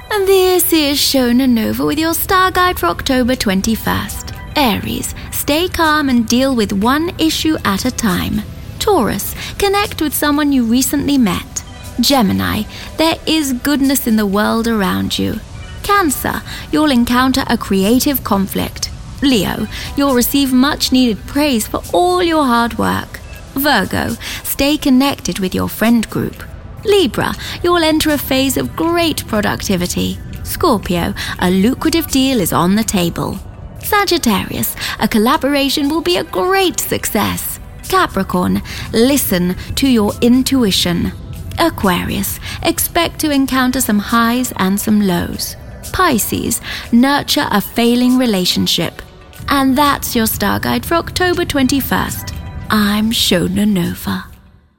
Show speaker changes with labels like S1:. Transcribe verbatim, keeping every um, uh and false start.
S1: This is Shona Nova with your Star Guide for October twenty-first. Aries, stay calm and deal with one issue at a time. Taurus, connect with someone you recently met. Gemini, there is goodness in the world around you. Cancer, you'll encounter a creative conflict. Leo, you'll receive much-needed praise for all your hard work. Virgo, stay connected with your friend group. Libra, you will enter a phase of great productivity. Scorpio, a lucrative deal is on the table. Sagittarius, a collaboration will be a great success. Capricorn, listen to your intuition. Aquarius, expect to encounter some highs and some lows. Pisces, nurture a failing relationship. And that's your Star Guide for October twenty-first. I'm Shona Nova.